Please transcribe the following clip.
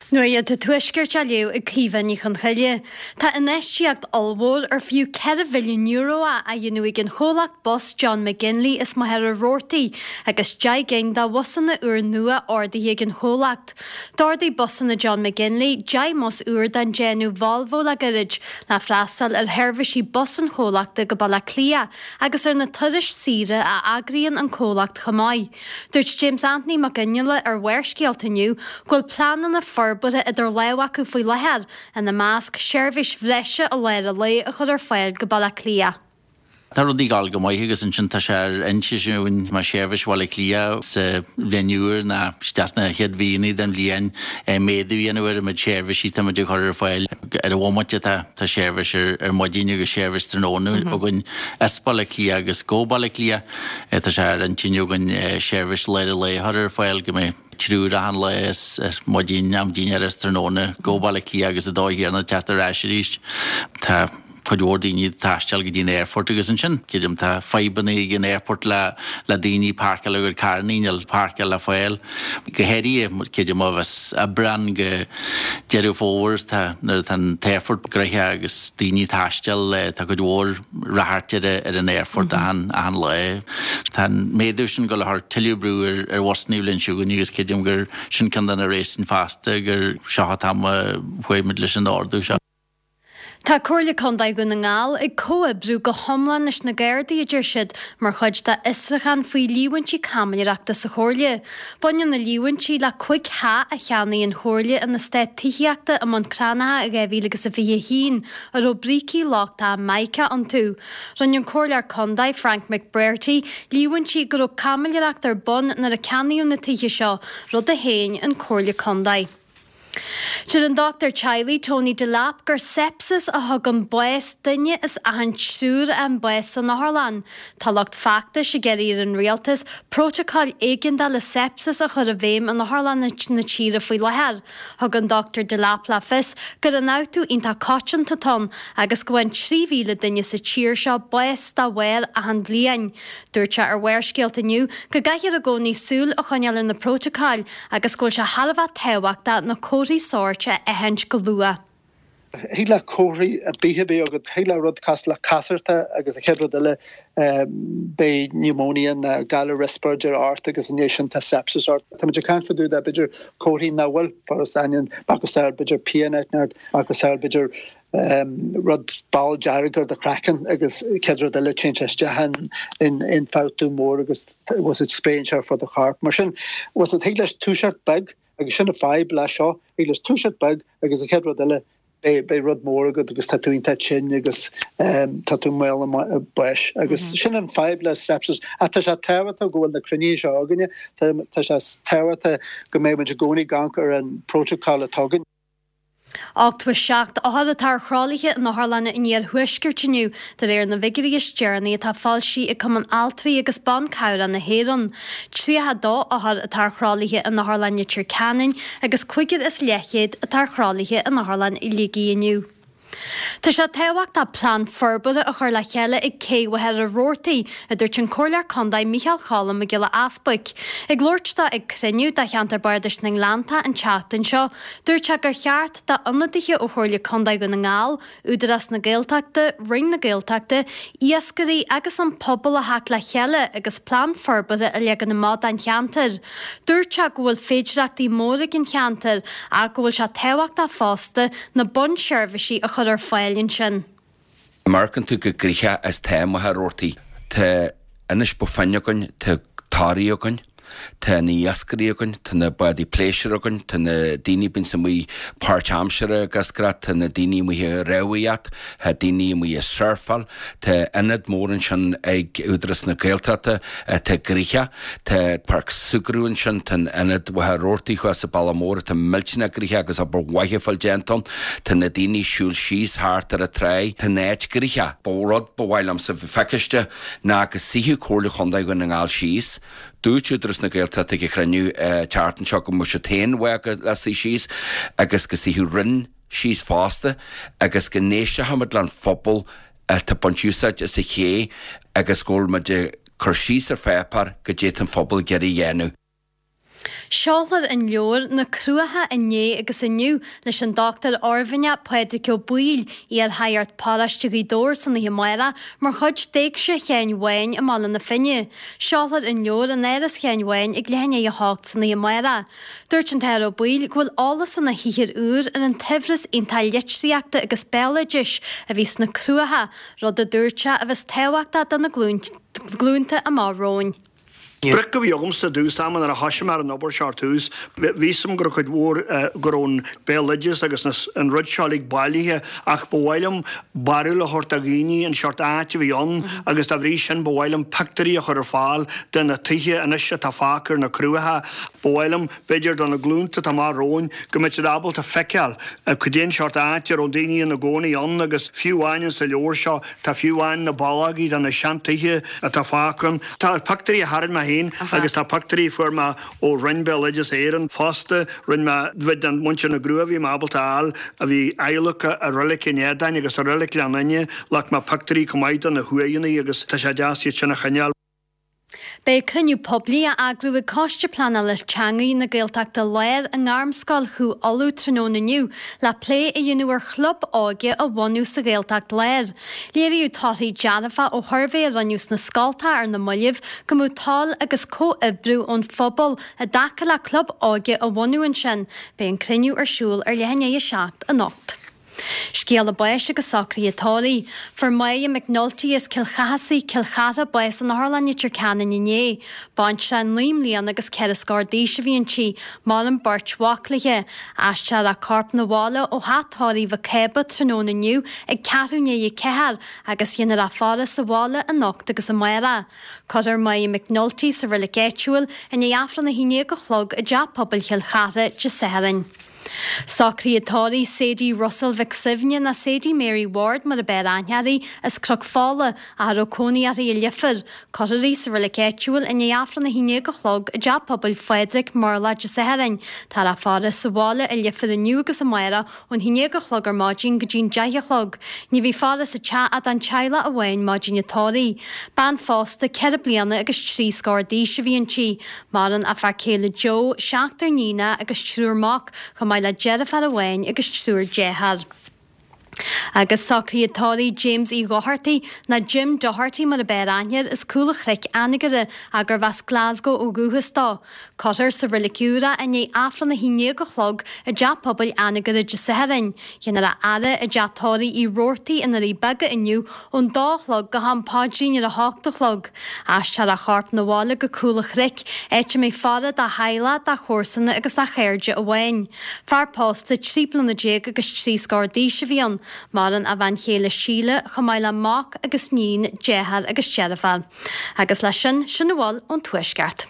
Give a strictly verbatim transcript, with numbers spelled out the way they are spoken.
Nu iad tá tuisgurt a liw y cífan i chynchylio. Ta ynestiacht alwod ar fiw cera filiwn euro a a ynw i gyn cholacht bus John McGinley is maher a rorti agus jai geng da wasan na ur nua ordi hi gyn cholacht. Dordi busan na John McGinley jai mos ur dan genu Volvo la garage na frasal ar hervishi busan cholacht de gabala clia agus ar na tudish sira a agrian an cholacht chamai. Dwrt James Anthony McGinley ar werskieltaniu gwil plan na fur but idir lewa acu fwy leher and the mask shervish vleshe a leir a lei a chud ar ffail gabala clia. Tá rudí gal go maith agus an sin tá sé intisisiún mar sérvis bhla clia sa leúr na stasna headhíine den líon méadú dhéanamhar a sérvis í tamid chuir ar fáil ar bhhaite tá sérvis ar modíine agus sérvis trónú a gon espala clia agus góbala clia tá sé an tinúgan sérvis leir a lei chuir ar fáil go mé trúr a han leis modíine am díine ar tróna góbala clia agus a dóhéarna tetar ráisiríist tá Could you tastel gin airport agus an sin kidum ta fibannig in airport la la dini park a lugur carninal park la foil go hedi kidum of us a brand ge jeru forwards ta na tan airport greich agus dini tastel ta could war raharte at an airport an an le tan medusin go har tilibrewer er wasnivlin shugun gus kidum gur sin kan dan a racing fast gur shahatam hwe midlishin ordu sha Tá cóirla condaigh go na ngáil ag cóa brú go thomlan is na Gardaí a dúir siad mar chuid tá israchan faoi líhaintí camaireachta sa chóirla. Baineann na líhaintí le chuig há a cheannaí an chóirla in na stáit títheachta am an cránatha a gaibhí agus a bhí hín ar ó brící láchtá maica an tú. Ronn cóirla condaigh Frank McBrearty líhaintí gur ó camaireachta ar bon nar a ceannaíú na títhe seo rud a héin an cóirla condaigh. Should an Doctor Chiley Tony Delap gur sepsis a hagan bues dunne is ahan siúr an bues an Harlan. Talacht facta se gerir an realtas protocol eigen le sepsis a chur a bhéim an Harlan na tíre fwy leher. Hagan Doctor Delap la fis gur an outú inta cochan taton agus gwen trívíle dunne sa tír seo bues da wer a han blian. Dúirte ar wersgéalt aniu go gaithir a gcónaí súl a chuneal in na protocol agus gúil se halfa tehaachta na cóirí sorte a hench go lua. Híla cóirí a bíhebé agad híla rud cas le casarta agus a cheadrod eile bé pneumonia na gala respiratory art agus nation ta sepsis art. Tá muidir can fadú da bidger cóirí na bhfuil faras anion bacusar bidger pianet nerd bacusar bidger um, rud ball jarriger the kraken agus cheadrod eile change han in in fátu mór agus was it sprain for the heart mar sin was it híla two-shot bag agus sinna five la seo hílas two-shot bag agus a cheadrod eile Bei bei rud mór agad agus tatúin ta chin agus um, tatú meil a buis agus sin an five le sepsis a tá sé tewata gohfuil na cruní seo aganine tá sé tewata go mé muid gcónaí gankar an protocol atágan. Ach tu seacht a hada tar chrálaithe na Harlanna in níor thuisgirtiniu dar éar na vigrigus journey tá fáilsí i cum an altrií agus ban cabra na héan. Tríthe dó a hada tar chrálaithe in na Harlanna tír canin agus cuigead is leichéad a tar chrálaithe in na Harlan i ligíiniu. Tá sé tehacht a plan forbada a chur le cheile ag céhhead a rórtaí a dúirt an cóirlear condaigh Michael Challam a gile aspaig. Ag glóirta ag criniú da cheantar bardis na Nglánta an teachtain seo, dúirte gur cheart da anadithe ó chóirla condaigh go na ngáil, údaras na Gaeltachta, ring na Gaeltachta, iascarí agus an pobl a hac le cheile agus plan forbada a legan na mád an cheantar. Dúirte go bhfuil féidireachtaí móra an cheantar a go bhfuil se tehacht a fásta na bon seirbhísí a chur ar fáilinn sin. Marcan tú go gríche as téim a rórtaí tá inis bufanneagan tá táíogan tá na iascaríogan tá na body pléisireagan tá na daoine bin sa mí páirteamsere gasgra tá na daoine mu rahaíat tá daoine mu surfal tá inad mórin sin ag údras na Gaeltachta tá gríche tá park sugrún sin tá inad wathe rórtaí chu sa Ballamóra tá miltina gríche agus a bar waithe fáil genton tá na daoine siúil síos háart ar a trai tá néid gríche bórad bhhailm sa feiciiste ná agus síú cóirla chundaigh go na ngáil síos dúirtúdras na Gaeltachta ag chraniú teartan seo go mu se tain wega le sí síos agus go síú rinn síos fásta agus go néiste hamad lan fphobal tá pontúsaid is sa ché agus ggóil me de chur síos ar fépar go dé an fphobal geirí dhéanú. Seálar an leor na cruatha inné agus inniu leis an doctor Orvanne Pedrico Buil í ar hairt páraiste dór san na Himaira mar chud déag se cheanhhain am mála na finne. Seálar an leor an éras cheanhhain ag lehanne a hácht san na Himaira. Dúirt an Tero Buil ghfuil álas san na híhir úr ar an tefras intal leitríachta agus beladis a bhís na cruatha rud a dúirte a bheits tehaachta don na glúnta a máróin. Bric go bhíogam sa dús saman ar a haisiam ar an obair seartús, vísam gur chud mór gurón béliges agus an rud seálig bailíthe ach bhhailm barúil a hortagíní an seart áte bhíon agus a bhrí sin bhhailm pectorí a chur fáil den na tuithe inis tá fácar na cruatha bhhailm beidir don na glúnta tá mar róin go mit dabal tá feiceal a chudéon seart áte ó daoine na gcónaí an agus fiúháin sa leor seo tá fiúháin na ballagaí don na seantuithe a tá fácan. Tá pectorí a haran ma agus tá pactarí forma ó rinbeliges éan fásta rinma bhid an muinte na grúa bhí mábaltáil a bhí eilecha a rilik inédain agus a rilik leanaine lech má pactarí comáid na huaíonna agus tá sé deasí sinna chaneal. Bei cruniú poblí a agrú i coiste plana le teangaí na Gaeltachta léir an armscoil chu olú tróna nniu le lé i dionúar chlub áige a bhainú sa Gaeltacht léir. Léiríú tátaí dearafa ó thuirvé a ranniús na scalta ar na muileh go mú táil agus có-ibrú ón phobal a dacha le chlub áige a bhainú an sin bei an cruniú arsúil ar lehanne a seacht a nocht. Scéal a báis agus sacraí atáí, for Maya McNulty is Kilchahasí Kilchata báis an Harlanne Turcanan inné, báint se an líimlíon agus ceirascár déise bhíon si má an bart waclaige, aiste a carp na bhála ó hátáí bh ceba tróna nniu ag ceúné i cehar agus dhéanaar a fára sa bhála a nocht agus a maira. Codir Maya McNulty sa relegéitiúil in é afran na híine go chlog a deap pobl Kilchata de Saharin. Sacraí atáí Sadie Russell Vic Sivne na Sadie Mary Ward mar a bear anhearí is crug fála a rocóní a í lifir, Coirí sa relegéitiúil in éafran na híine go chlog a deap pobl Frederick Marla de Saharin, Tá a fára sa bhála i lifir aniu agus a maira ón híine go chlog ar mágin go dín deithe chlog, ní bhí fára sa te a an teile a bhain mágin atáí. Ban fásta ceir bliana agus trí scór díise bhíon si, mar an a fear céile Joe, seachtar nína agus trúrmach chu mai le Jerafar a bhain agus trúr déhar. Agus sacraí atáí James í Gohartaí na Jim Doherty mar a bear aithnear is coolla chric anigire agur bheas Glasgow ó Guhastá. Cotar sa rilicúra a é afran na híine go chlog a deap pobl anigire de Saharin. Dhéanaar a ara a deatáí í Rortaí in í baga inniu ón dálog go hampádín ar a háachta chlog. Aiste a charp na bhála go coolla chric éite mé fara a haile a chósanna agus a chéirde a bhain. Fearpásta tríplan na déag agus trí scór díise bhíon. Mar an a bhain chéile síle chomáile mach agus nín déhar agus Jerafar. Agus lei sin sin bháil ón tuaisceart.